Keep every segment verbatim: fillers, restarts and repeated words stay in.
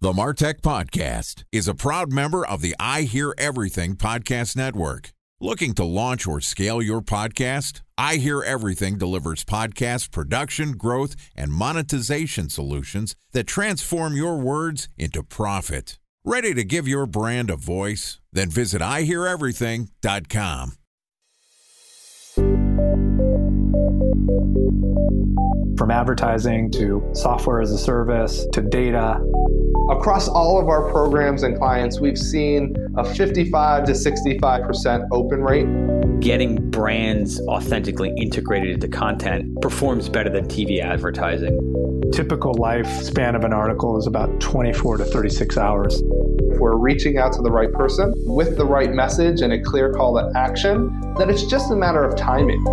The Martech Podcast is a proud member of the I Hear Everything Podcast Network. Looking to launch or scale your podcast? I Hear Everything delivers podcast production, growth, and monetization solutions that transform your words into profit. Ready to give your brand a voice? Then visit I hear everything dot com. From advertising to software as a service to data. Across all of our programs and clients, we've seen a fifty-five to sixty-five percent open rate. Getting brands authentically integrated into content performs better than T V advertising. Typical lifespan of an article is about twenty-four to thirty-six hours. If we're reaching out to the right person with the right message and a clear call to action, then it's just a matter of timing.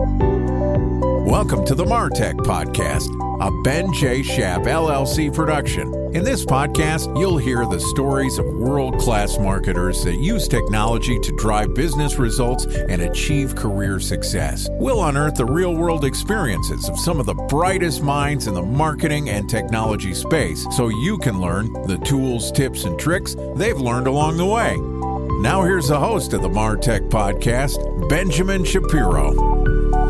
Welcome to the Martech Podcast, a Ben J. Schaap L L C production. In this podcast, you'll hear the stories of world-class marketers that use technology to drive business results and achieve career success. We'll unearth the real-world experiences of some of the brightest minds in the marketing and technology space so you can learn the tools, tips, and tricks they've learned along the way. Now here's the host of the Martech Podcast, Benjamin Shapiro.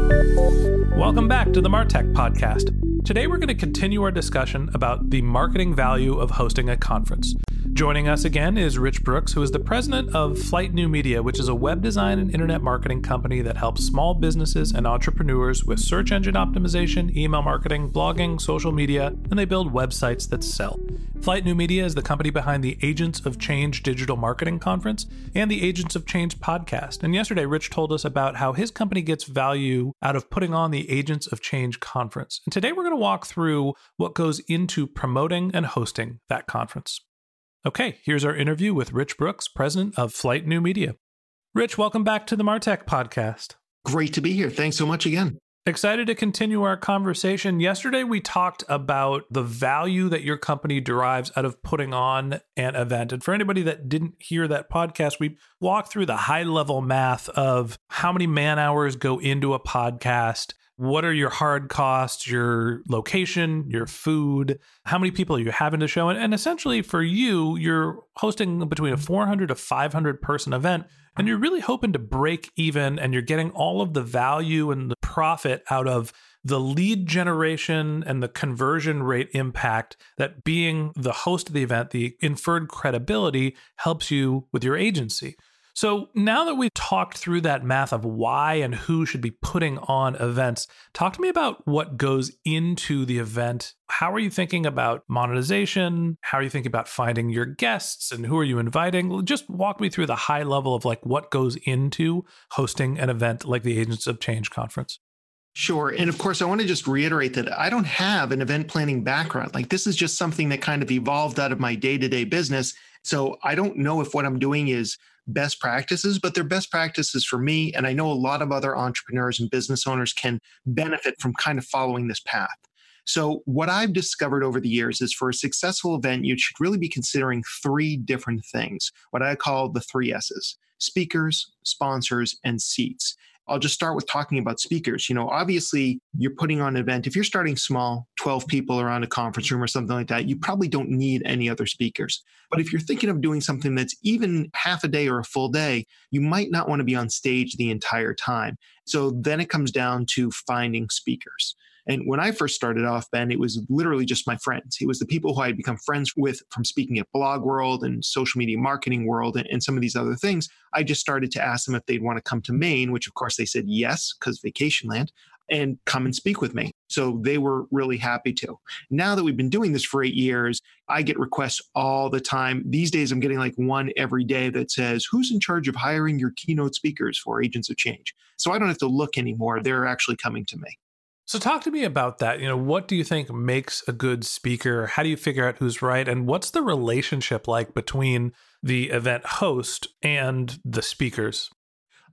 Welcome back to the Martech Podcast. Today we're going to continue our discussion about the marketing value of hosting a conference. Joining us again is Rich Brooks, who is the president of Flight New Media, which is a web design and internet marketing company that helps small businesses and entrepreneurs with search engine optimization, email marketing, blogging, social media, and they build websites that sell. Flight New Media is the company behind the Agents of Change Digital Marketing Conference and the Agents of Change podcast. And yesterday, Rich told us about how his company gets value out of putting on the Agents of Change conference. And today we're going to walk through what goes into promoting and hosting that conference. Okay, here's our interview with Rich Brooks, president of Flight New Media. Rich, welcome back to the Martech Podcast. Great to be here. Thanks so much again. Excited to continue our conversation. Yesterday, we talked about the value that your company derives out of putting on an event. And for anybody that didn't hear that podcast, we walked through the high-level math of how many man hours go into a podcast. What are your hard costs, your location, your food? How many people are you having to show? And, and essentially for you, you're hosting between a four hundred to five hundred person event, and you're really hoping to break even, and you're getting all of the value and the profit out of the lead generation and the conversion rate impact that being the host of the event, the inferred credibility, helps you with your agency. So now that we've talked through that math of why and who should be putting on events, talk to me about what goes into the event. How are you thinking about monetization? How are you thinking about finding your guests and who are you inviting? Just walk me through the high level of like what goes into hosting an event like the Agents of Change conference. Sure. And of course, I want to just reiterate that I don't have an event planning background. Like this is just something that kind of evolved out of my day-to-day business. So I don't know if what I'm doing is best practices, but they're best practices for me. And I know a lot of other entrepreneurs and business owners can benefit from kind of following this path. So what I've discovered over the years is for a successful event, you should really be considering three different things, what I call the three S's: speakers, sponsors, and seats. I'll just start with talking about speakers. You know, obviously you're putting on an event. If you're starting small, twelve people around a conference room or something like that, you probably don't need any other speakers. But if you're thinking of doing something that's even half a day or a full day, you might not want to be on stage the entire time. So then it comes down to finding speakers. And when I first started off, Ben, it was literally just my friends. It was the people who I had become friends with from speaking at Blog World and Social Media Marketing World and, and some of these other things. I just started to ask them if they'd want to come to Maine, which of course they said yes, because vacation land, and come and speak with me. So they were really happy to. Now that we've been doing this for eight years, I get requests all the time. These days, I'm getting like one every day that says, who's in charge of hiring your keynote speakers for Agents of Change? So I don't have to look anymore. They're actually coming to me. So talk to me about that. You know, what do you think makes a good speaker? How do you figure out who's right? And what's the relationship like between the event host and the speakers?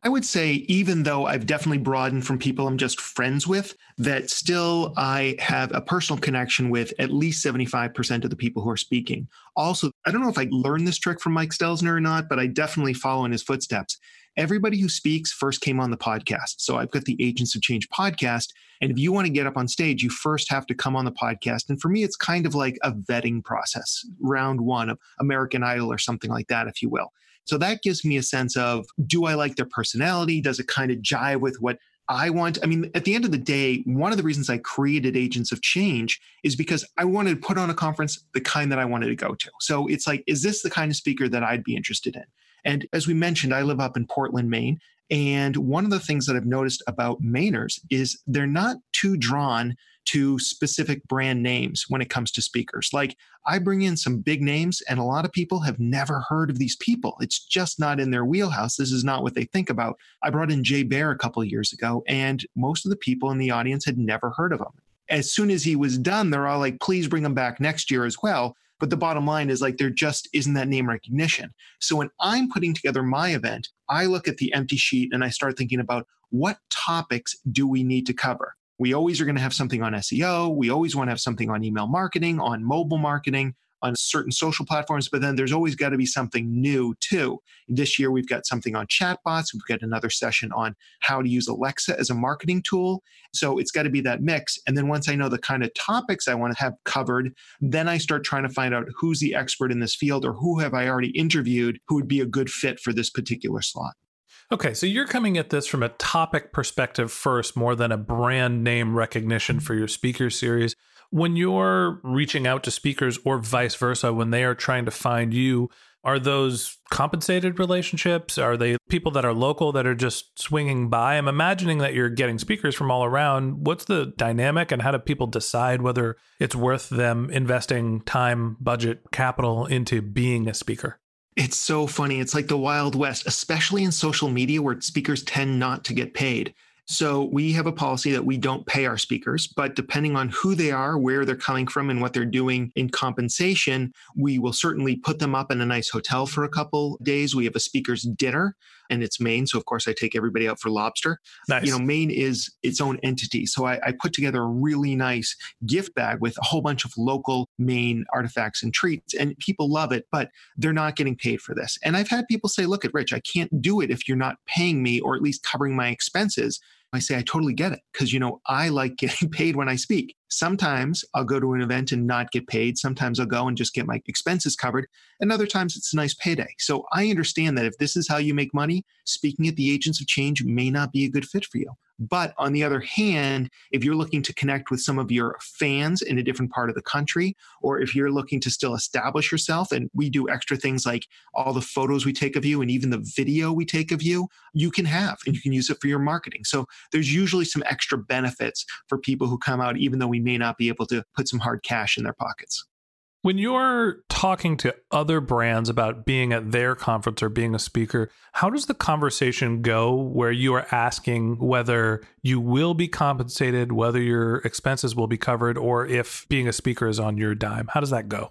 I would say, even though I've definitely broadened from people I'm just friends with, that still I have a personal connection with at least seventy-five percent of the people who are speaking. Also, I don't know if I learned this trick from Mike Stelzner or not, but I definitely follow in his footsteps. Everybody who speaks first came on the podcast. So I've got the Agents of Change podcast. And if you want to get up on stage, you first have to come on the podcast. And for me, it's kind of like a vetting process, round one of American Idol or something like that, if you will. So that gives me a sense of, do I like their personality? Does it kind of jive with what I want? I mean, at the end of the day, one of the reasons I created Agents of Change is because I wanted to put on a conference the kind that I wanted to go to. So it's like, is this the kind of speaker that I'd be interested in? And as we mentioned, I live up in Portland, Maine. And one of the things that I've noticed about Mainers is they're not too drawn to specific brand names when it comes to speakers. Like, I bring in some big names and a lot of people have never heard of these people. It's just not in their wheelhouse. This is not what they think about. I brought in Jay Baer a couple of years ago and most of the people in the audience had never heard of him. As soon as he was done, they're all like, please bring him back next year as well. But the bottom line is, like, there just isn't that name recognition. So when I'm putting together my event, I look at the empty sheet and I start thinking about, what topics do we need to cover? We always are going to have something on S E O. We always want to have something on email marketing, on mobile marketing, on certain social platforms, but then there's always got to be something new too. This year, we've got something on chatbots. We've got another session on how to use Alexa as a marketing tool. So it's got to be that mix. And then once I know the kind of topics I want to have covered, then I start trying to find out who's the expert in this field or who have I already interviewed who would be a good fit for this particular slot. Okay, so you're coming at this from a topic perspective first, more than a brand name recognition for your speaker series. When you're reaching out to speakers or vice versa, when they are trying to find you, are those compensated relationships? Are they people that are local that are just swinging by? I'm imagining that you're getting speakers from all around. What's the dynamic and how do people decide whether it's worth them investing time, budget, capital into being a speaker? It's so funny. It's like the Wild West, especially in social media where speakers tend not to get paid. So we have a policy that we don't pay our speakers, but depending on who they are, where they're coming from, and what they're doing in compensation, we will certainly put them up in a nice hotel for a couple days. We have a speaker's dinner, and it's Maine. So of course I take everybody out for lobster. Nice. You know, Maine is its own entity. So I, I put together a really nice gift bag with a whole bunch of local Maine artifacts and treats, and people love it, but they're not getting paid for this. And I've had people say, look at Rich, I can't do it if you're not paying me or at least covering my expenses. I say, I totally get it because, you know, I like getting paid when I speak. Sometimes I'll go to an event and not get paid. Sometimes I'll go and just get my expenses covered. And other times it's a nice payday. So I understand that if this is how you make money, speaking at the Agents of Change may not be a good fit for you. But on the other hand, if you're looking to connect with some of your fans in a different part of the country, or if you're looking to still establish yourself, and we do extra things like all the photos we take of you and even the video we take of you, you can have, and you can use it for your marketing. So there's usually some extra benefits for people who come out, even though we may not be able to put some hard cash in their pockets. When you're talking to other brands about being at their conference or being a speaker, how does the conversation go where you are asking whether you will be compensated, whether your expenses will be covered, or if being a speaker is on your dime? How does that go?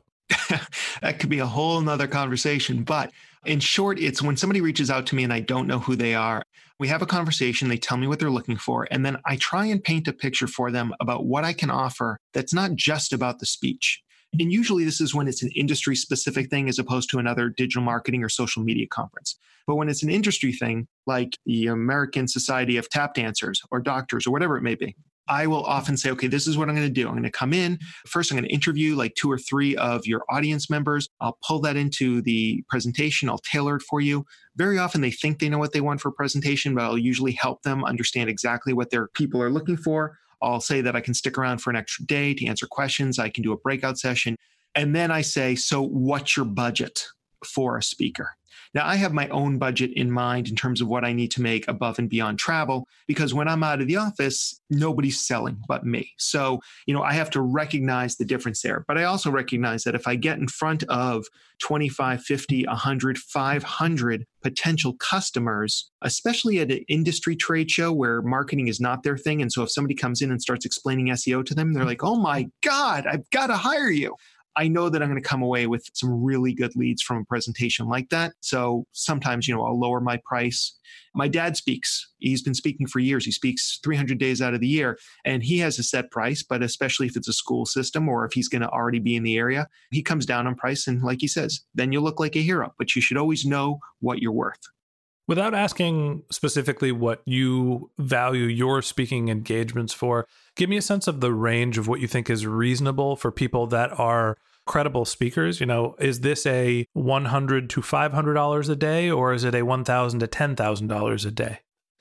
That could be a whole nother conversation. But in short, it's when somebody reaches out to me and I don't know who they are. We have a conversation, they tell me what they're looking for, and then I try and paint a picture for them about what I can offer that's not just about the speech. And usually this is when it's an industry specific thing as opposed to another digital marketing or social media conference. But when it's an industry thing, like the American Society of Tap Dancers or doctors or whatever it may be, I will often say, okay, this is what I'm going to do. I'm going to come in. First, I'm going to interview like two or three of your audience members. I'll pull that into the presentation. I'll tailor it for you. Very often they think they know what they want for a presentation, but I'll usually help them understand exactly what their people are looking for. I'll say that I can stick around for an extra day to answer questions. I can do a breakout session. And then I say, so what's your budget for a speaker? Now, I have my own budget in mind in terms of what I need to make above and beyond travel, because when I'm out of the office, nobody's selling but me. So, you know, I have to recognize the difference there. But I also recognize that if I get in front of twenty-five, fifty, one hundred, five hundred potential customers, especially at an industry trade show where marketing is not their thing. And so if somebody comes in and starts explaining S E O to them, they're like, oh my God, I've got to hire you. I know that I'm going to come away with some really good leads from a presentation like that. So sometimes, you know, I'll lower my price. My dad speaks. He's been speaking for years. He speaks three hundred days out of the year, and he has a set price, but especially if it's a school system or if he's going to already be in the area, he comes down on price. And like he says, then you'll look like a hero, but you should always know what you're worth. Without asking specifically what you value your speaking engagements for, give me a sense of the range of what you think is reasonable for people that are credible speakers. You know, is this a one hundred to five hundred dollars a day, or is it a one thousand to ten thousand dollars a day?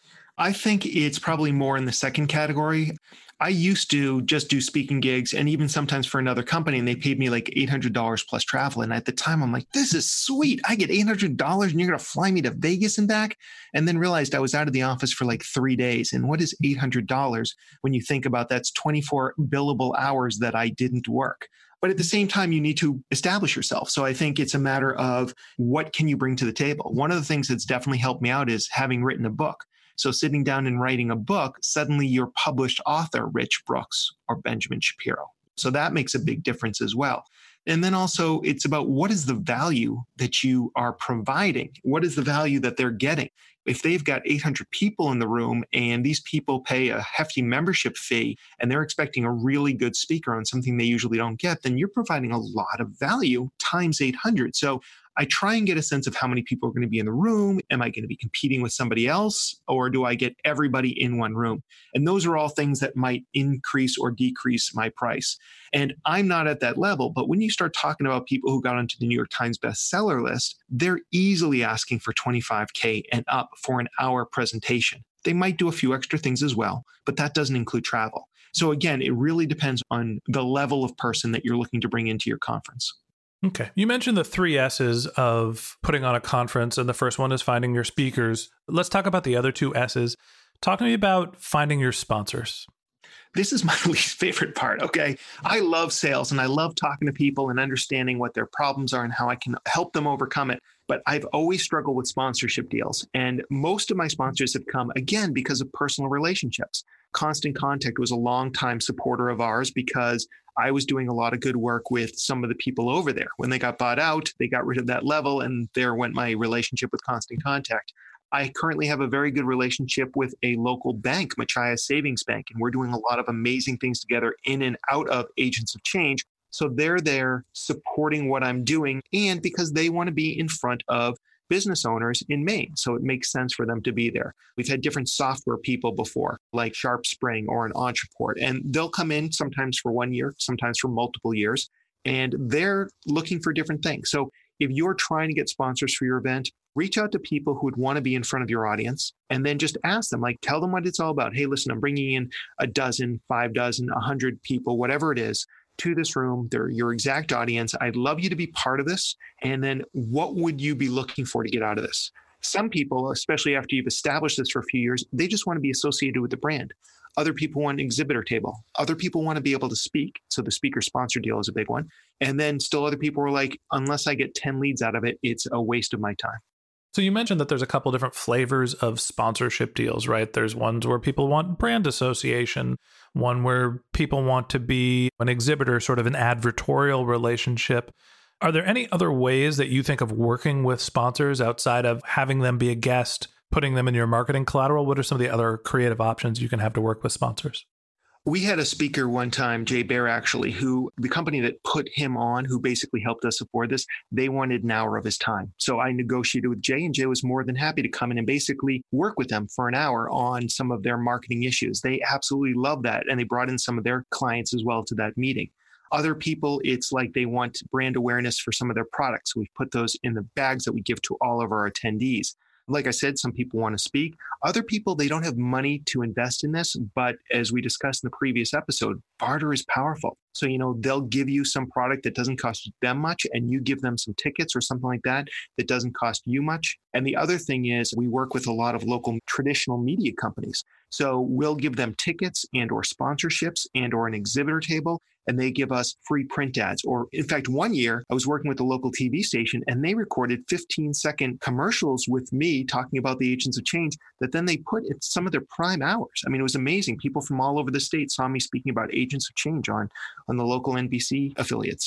I think it's probably more in the second category. I used to just do speaking gigs and even sometimes for another company, and they paid me like eight hundred dollars plus travel. And at the time, I'm like, this is sweet. I get eight hundred dollars and you're going to fly me to Vegas and back? And then realized I was out of the office for like three days. And what is eight hundred dollars when you think about that's twenty-four billable hours that I didn't work? But at the same time, you need to establish yourself. So I think it's a matter of what can you bring to the table? One of the things that's definitely helped me out is having written a book. So sitting down and writing a book, suddenly you're published author, Rich Brooks or Benjamin Shapiro. So that makes a big difference as well. And then also it's about what is the value that you are providing? What is the value that they're getting? If they've got eight hundred people in the room and these people pay a hefty membership fee and they're expecting a really good speaker on something they usually don't get, then you're providing a lot of value times eight hundred. So I try and get a sense of how many people are going to be in the room. Am I going to be competing with somebody else, or do I get everybody in one room? And those are all things that might increase or decrease my price. And I'm not at that level, but when you start talking about people who got onto the New York Times bestseller list, they're easily asking for twenty-five K and up for an hour presentation. They might do a few extra things as well, but that doesn't include travel. So again, it really depends on the level of person that you're looking to bring into your conference. Okay. You mentioned the three S's of putting on a conference, and the first one is finding your speakers. Let's talk about the other two S's. Talk to me about finding your sponsors. This is my least favorite part, okay? I love sales and I love talking to people and understanding what their problems are and how I can help them overcome it. But I've always struggled with sponsorship deals. And most of my sponsors have come, again, because of personal relationships. Constant Contact was a longtime supporter of ours because I was doing a lot of good work with some of the people over there. When they got bought out, they got rid of that level, and there went my relationship with Constant Contact. I currently have a very good relationship with a local bank, Machias Savings Bank, and we're doing a lot of amazing things together in and out of Agents of Change. So they're there supporting what I'm doing, and because they want to be in front of business owners in Maine. So it makes sense for them to be there. We've had different software people before, like SharpSpring or an Ontraport, and they'll come in sometimes for one year, sometimes for multiple years, and they're looking for different things. So if you're trying to get sponsors for your event, reach out to people who would want to be in front of your audience and then just ask them, like, tell them what it's all about. Hey, listen, I'm bringing in a dozen, five dozen, a hundred people, whatever it is, to this room. They're your exact audience. I'd love you to be part of this. And then what would you be looking for to get out of this? Some people, especially after you've established this for a few years, they just want to be associated with the brand. Other people want an exhibitor table. Other people want to be able to speak. So the speaker sponsor deal is a big one. And then still other people are like, unless I get ten leads out of it, it's a waste of my time. So you mentioned that there's a couple different flavors of sponsorship deals, right? There's ones where people want brand association, one where people want to be an exhibitor, sort of an advertorial relationship. Are there any other ways that you think of working with sponsors outside of having them be a guest, putting them in your marketing collateral? What are some of the other creative options you can have to work with sponsors? We had a speaker one time, Jay Bear, actually, who the company that put him on, who basically helped us afford this, they wanted an hour of his time. So I negotiated with Jay, and Jay was more than happy to come in and basically work with them for an hour on some of their marketing issues. They absolutely love that. And they brought in some of their clients as well to that meeting. Other people, it's like they want brand awareness for some of their products. We've put those in the bags that we give to all of our attendees. Like I said, some people want to speak. Other people, they don't have money to invest in this. But as we discussed in the previous episode, barter is powerful. So, you know, they'll give you some product that doesn't cost them much, and you give them some tickets or something like that that doesn't cost you much. And the other thing is we work with a lot of local traditional media companies. So we'll give them tickets and or sponsorships and or an exhibitor table, and they give us free print ads. Or in fact, one year I was working with a local T V station and they recorded fifteen second commercials with me talking about the Agents of Change that then they put at some of their prime hours. I mean, it was amazing. People from all over the state saw me speaking about Agents of Change on, on the local N B C affiliates.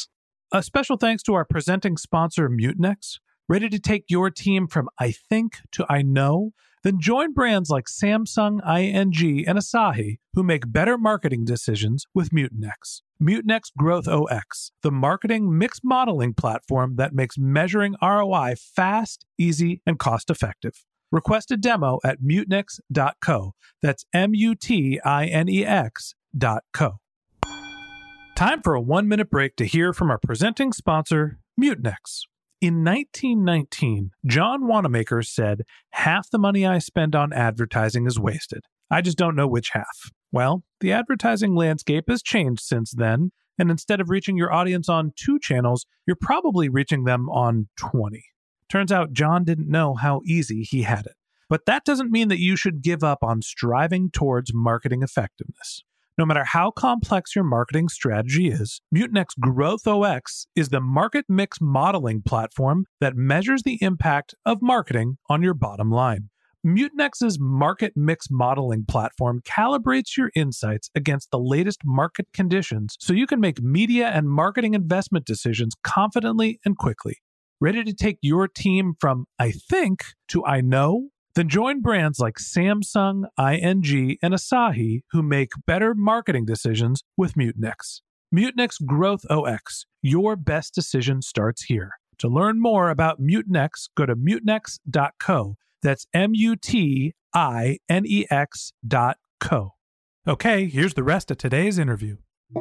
A special thanks to our presenting sponsor, Mutinex. Ready to take your team from I think to I know? Then join brands like Samsung, I N G, and Asahi who make better marketing decisions with Mutinex. Mutinex Growth O X, the marketing mix modeling platform that makes measuring R O I fast, easy, and cost-effective. Request a demo at mutinex dot co. That's M U T I N E X dot co. Time for a one-minute break to hear from our presenting sponsor, Mutinex. In nineteen nineteen, John Wanamaker said, "Half the money I spend on advertising is wasted. I just don't know which half." Well, the advertising landscape has changed since then, and instead of reaching your audience on two channels, you're probably reaching them on twenty. Turns out John didn't know how easy he had it. But that doesn't mean that you should give up on striving towards marketing effectiveness. No matter how complex your marketing strategy is, Mutinex Growth O X is the market mix modeling platform that measures the impact of marketing on your bottom line. Mutinex's market mix modeling platform calibrates your insights against the latest market conditions so you can make media and marketing investment decisions confidently and quickly. Ready to take your team from I think to I know? Then join brands like Samsung, I N G, and Asahi who make better marketing decisions with Mutinex. Mutinex Growth O X. Your best decision starts here. To learn more about Mutinex, go to mutinex dot co. That's M U T I N E X dot co. Okay, here's the rest of today's interview.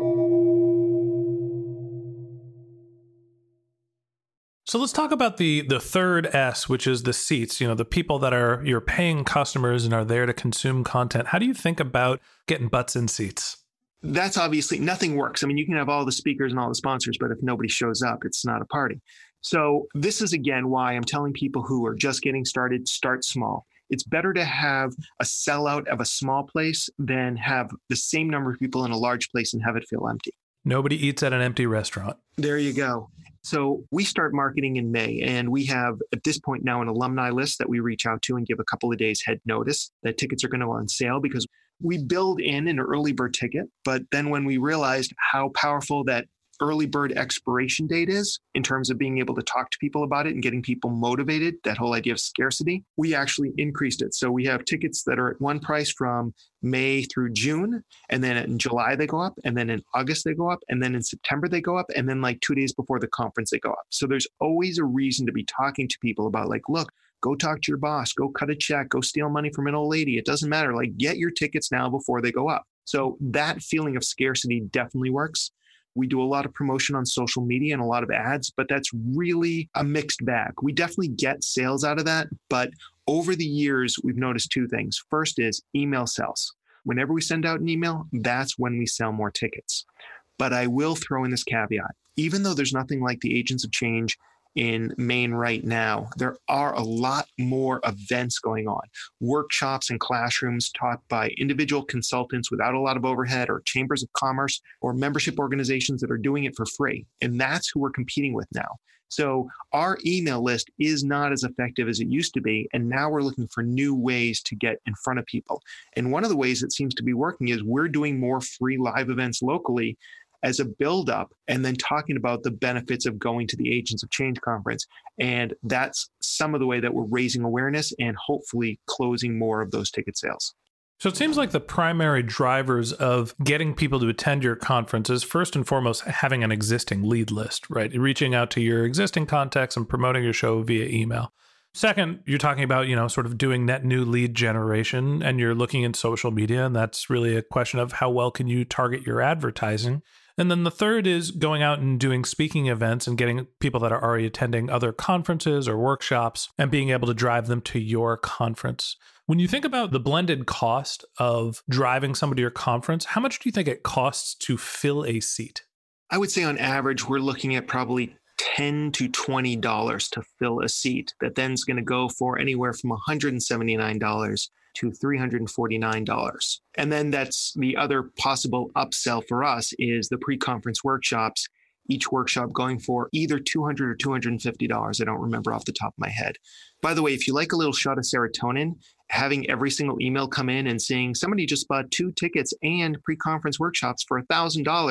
So let's talk about the the third S, which is the seats, you know, the people that are your paying customers and are there to consume content. How do you think about getting butts in seats? That's obviously, nothing works. I mean, you can have all the speakers and all the sponsors, but if nobody shows up, it's not a party. So this is, again, why I'm telling people who are just getting started, start small. It's better to have a sellout of a small place than have the same number of people in a large place and have it feel empty. Nobody eats at an empty restaurant. There you go. So we start marketing in May, and we have at this point now an alumni list that we reach out to and give a couple of days head notice that tickets are going to go on sale, because we build in an early bird ticket. But then when we realized how powerful that early bird expiration date is in terms of being able to talk to people about it and getting people motivated, that whole idea of scarcity, we actually increased it. So we have tickets that are at one price from May through June, and then in July they go up, and then in August they go up, and then in September they go up, and then like two days before the conference they go up. So there's always a reason to be talking to people about, like, look, go talk to your boss, go cut a check, go steal money from an old lady. It doesn't matter. Like, get your tickets now before they go up. So that feeling of scarcity definitely works. We do a lot of promotion on social media and a lot of ads, but that's really a mixed bag. We definitely get sales out of that, but over the years, we've noticed two things. First is email sells. Whenever we send out an email, that's when we sell more tickets. But I will throw in this caveat. Even though there's nothing like the Agents of Change in Maine right now, there are a lot more events going on. Workshops and classrooms taught by individual consultants without a lot of overhead, or chambers of commerce, or membership organizations that are doing it for free. And that's who we're competing with now. So our email list is not as effective as it used to be. And now we're looking for new ways to get in front of people. And one of the ways that seems to be working is we're doing more free live events locally as a buildup, and then talking about the benefits of going to the Agents of Change conference. And that's some of the way that we're raising awareness and hopefully closing more of those ticket sales. So it seems like the primary drivers of getting people to attend your conference is first and foremost having an existing lead list, right? Reaching out to your existing contacts and promoting your show via email. Second, you're talking about, you know, sort of doing net new lead generation, and you're looking at social media, and that's really a question of how well can you target your advertising. And then the third is going out and doing speaking events and getting people that are already attending other conferences or workshops and being able to drive them to your conference. When you think about the blended cost of driving somebody to your conference, how much do you think it costs to fill a seat? I would say on average, we're looking at probably ten to twenty dollars to fill a seat. That then is going to go for anywhere from one hundred seventy-nine dollars to three hundred forty-nine dollars. And then that's the other possible upsell for us is the pre-conference workshops, each workshop going for either two hundred dollars or two hundred fifty dollars. I don't remember off the top of my head. By the way, if you like a little shot of serotonin, having every single email come in and saying somebody just bought two tickets and pre-conference workshops for one thousand dollars,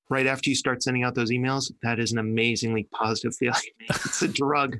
right after you start sending out those emails, that is an amazingly positive feeling. It's a drug.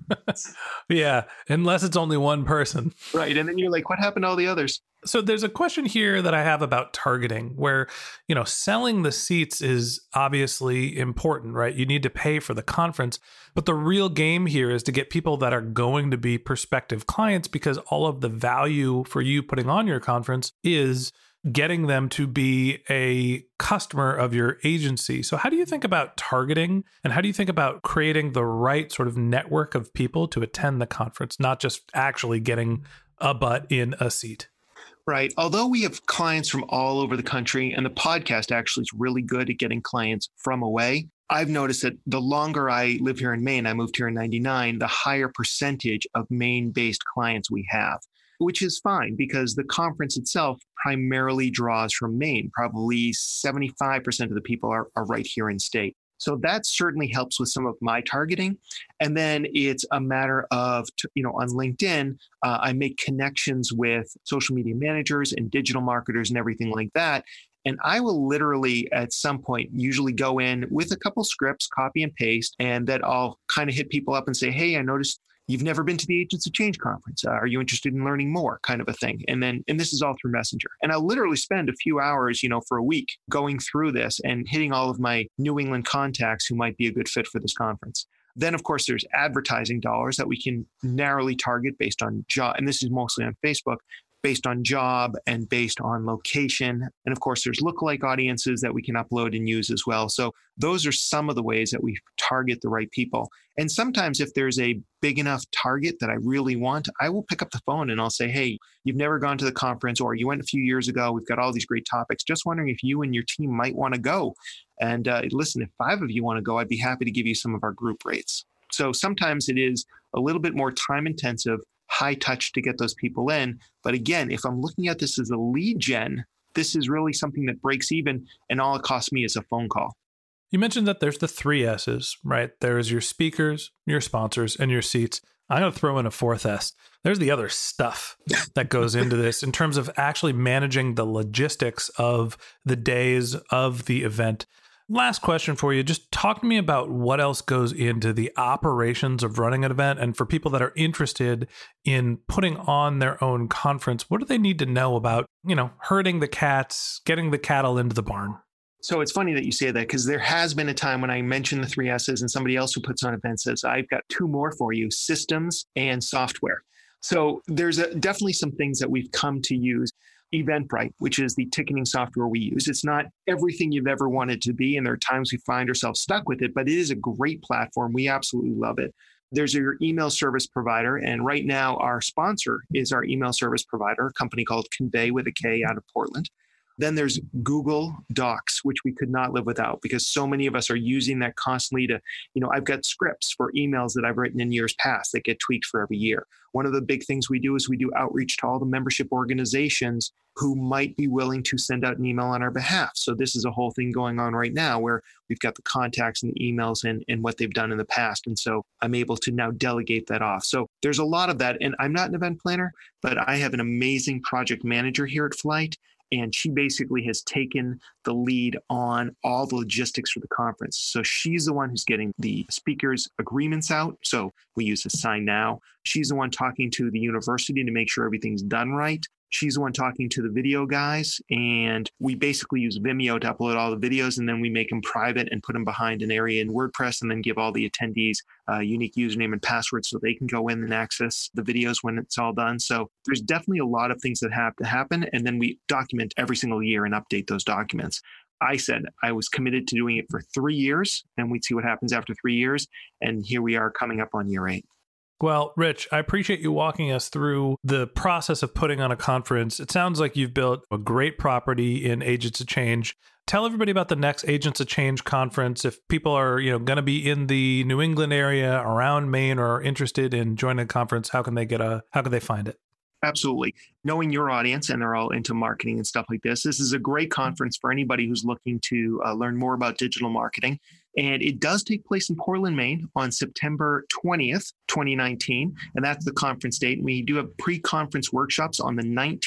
Yeah, unless it's only one person. Right. And then you're like, what happened to all the others? So there's a question here that I have about targeting where, you know, selling the seats is obviously important, right? You need to pay for the conference, but the real game here is to get people that are going to be prospective clients, because all of the value for you putting on your conference is getting them to be a customer of your agency. So how do you think about targeting, and how do you think about creating the right sort of network of people to attend the conference, not just actually getting a butt in a seat? Right. Although we have clients from all over the country, and the podcast actually is really good at getting clients from away, I've noticed that the longer I live here in Maine, I moved here in ninety-nine, the higher percentage of Maine-based clients we have, which is fine because the conference itself primarily draws from Maine. Probably seventy-five percent of the people are, are right here in state. So that certainly helps with some of my targeting. And then it's a matter of, you know, on LinkedIn, uh, I make connections with social media managers and digital marketers and everything like that. And I will literally at some point usually go in with a couple scripts, copy and paste, and that I'll kind of hit people up and say, hey, I noticed you've never been to the Agents of Change conference. Uh, are you interested in learning more? Kind of a thing. And then, and this is all through Messenger. And I'll literally spend a few hours, you know, for a week going through this and hitting all of my New England contacts who might be a good fit for this conference. Then, of course, there's advertising dollars that we can narrowly target based on job. And this is mostly on Facebook, based on job and based on location. And of course, there's lookalike audiences that we can upload and use as well. So those are some of the ways that we target the right people. And sometimes if there's a big enough target that I really want, I will pick up the phone and I'll say, hey, you've never gone to the conference, or you went a few years ago. We've got all these great topics. Just wondering if you and your team might want to go. And uh, listen, if five of you want to go, I'd be happy to give you some of our group rates. So sometimes it is a little bit more time intensive, high touch to get those people in. But again, if I'm looking at this as a lead gen, this is really something that breaks even, and all it costs me is a phone call. You mentioned that there's the three S's, right? There's your speakers, your sponsors, and your seats. I'm going to throw in a fourth S. There's the other stuff that goes into this in terms of actually managing the logistics of the days of the event. Last question for you. Just talk to me about what else goes into the operations of running an event. And for people that are interested in putting on their own conference, what do they need to know about, you know, herding the cats, getting the cattle into the barn? So it's funny that you say that, because there has been a time when I mentioned the three S's and somebody else who puts on events says, I've got two more for you, systems and software. So there's a, definitely some things that we've come to use. Eventbrite, which is the ticketing software we use. It's not everything you've ever wanted to be, and there are times we find ourselves stuck with it, but it is a great platform. We absolutely love it. There's your email service provider, and right now our sponsor is our email service provider, a company called Convey with a K out of Portland. Then there's Google Docs, which we could not live without, because so many of us are using that constantly to, you know, I've got scripts for emails that I've written in years past that get tweaked for every year. One of the big things we do is we do outreach to all the membership organizations who might be willing to send out an email on our behalf. So this is a whole thing going on right now where we've got the contacts and the emails and, and what they've done in the past. And so I'm able to now delegate that off. So there's a lot of that. And I'm not an event planner, but I have an amazing project manager here at Flight. And she basically has taken the lead on all the logistics for the conference. So she's the one who's getting the speakers' agreements out. So we use Assign Now. She's the one talking to the university to make sure everything's done right. She's the one talking to the video guys. And we basically use Vimeo to upload all the videos, and then we make them private and put them behind an area in WordPress, and then give all the attendees a unique username and password so they can go in and access the videos when it's all done. So there's definitely a lot of things that have to happen. And then we document every single year and update those documents. I said I was committed to doing it for three years, and we'd see what happens after three years. And here we are coming up on year eight. Well, Rich, I appreciate you walking us through the process of putting on a conference. It sounds like you've built a great property in Agents of Change. Tell everybody about the next Agents of Change conference. If people are, you know, going to be in the New England area, around Maine, or are interested in joining a conference, how can they get a, how can they find it? Absolutely. Knowing your audience, and they're all into marketing and stuff like this, this is a great conference for anybody who's looking to uh, learn more about digital marketing. And it does take place in Portland, Maine on September twentieth, twenty nineteen. And that's the conference date. We do have pre-conference workshops on the nineteenth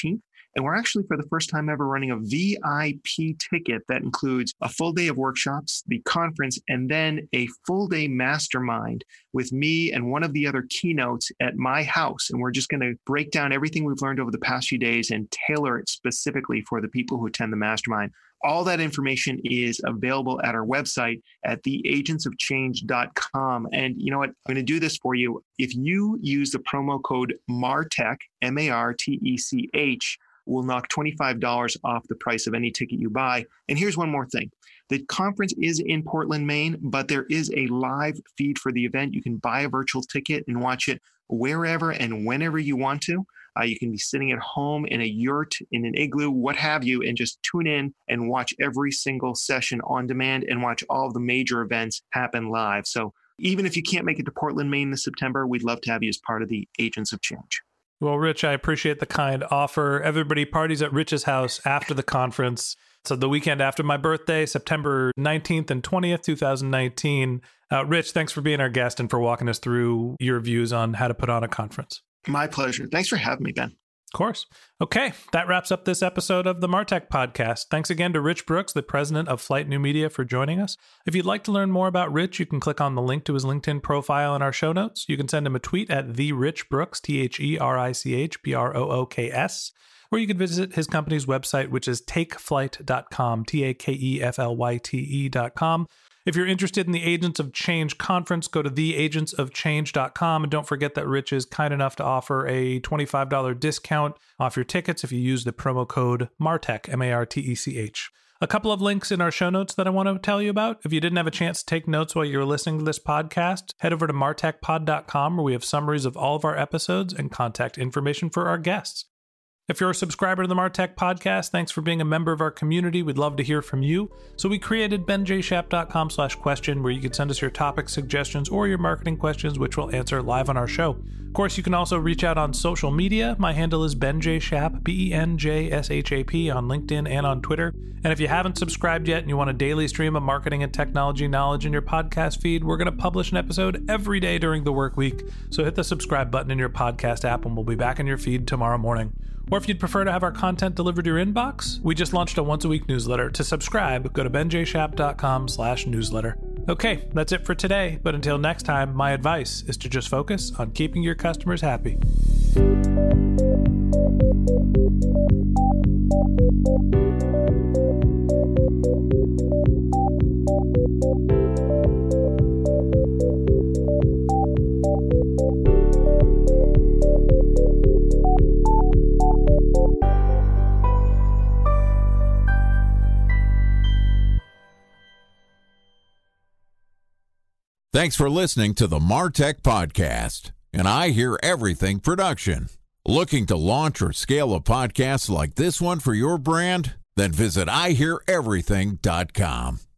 And we're actually, for the first time ever, running a V I P ticket that includes a full day of workshops, the conference, and then a full day mastermind with me and one of the other keynotes at my house. And we're just going to break down everything we've learned over the past few days and tailor it specifically for the people who attend the mastermind. All that information is available at our website at the agents of change dot com. And you know what? I'm going to do this for you. If you use the promo code MARTECH, M A R T E C H, we'll knock twenty-five dollars off the price of any ticket you buy. And here's one more thing. The conference is in Portland, Maine, but there is a live feed for the event. You can buy a virtual ticket and watch it wherever and whenever you want to. Uh, you can be sitting at home in a yurt, in an igloo, what have you, and just tune in and watch every single session on demand and watch all of the major events happen live. So even if you can't make it to Portland, Maine this September, we'd love to have you as part of the Agents of Change. Well, Rich, I appreciate the kind offer. Everybody parties at Rich's house after the conference. So the weekend after my birthday, September nineteenth and twentieth, twenty nineteen. Uh, Rich, thanks for being our guest and for walking us through your views on how to put on a conference. My pleasure. Thanks for having me, Ben. Of course. Okay, that wraps up this episode of the Martech Podcast. Thanks again to Rich Brooks, the president of Flight New Media, for joining us. If you'd like to learn more about Rich, you can click on the link to his LinkedIn profile in our show notes. You can send him a tweet at the Rich Brooks, T H E R I C H B R O O K S, or you can visit his company's website, which is take flight dot com, T A K E F L Y T E dot com. If you're interested in the Agents of Change conference, go to the agents of change dot com. And don't forget that Rich is kind enough to offer a twenty-five dollars discount off your tickets if you use the promo code MARTECH, M A R T E C H. A couple of links in our show notes that I want to tell you about. If you didn't have a chance to take notes while you were listening to this podcast, head over to martech pod dot com where we have summaries of all of our episodes and contact information for our guests. If you're a subscriber to the Martech Podcast, thanks for being a member of our community. We'd love to hear from you. So we created ben j shap dot com slash question where you can send us your topic suggestions or your marketing questions, which we'll answer live on our show. Of course, you can also reach out on social media. My handle is benjshap, B E N J S H A P, on LinkedIn and on Twitter. And if you haven't subscribed yet and you want a daily stream of marketing and technology knowledge in your podcast feed, we're going to publish an episode every day during the work week. So hit the subscribe button in your podcast app and we'll be back in your feed tomorrow morning. Or if you'd prefer to have our content delivered to your inbox, we just launched a once-a-week newsletter. To subscribe, go to benjshap dot com slash newsletter. Okay, that's it for today, but until next time, my advice is to just focus on keeping your customers happy. Thanks for listening to the Martech Podcast, an I Hear Everything production. Looking to launch or scale a podcast like this one for your brand? Then visit I hear everything dot com.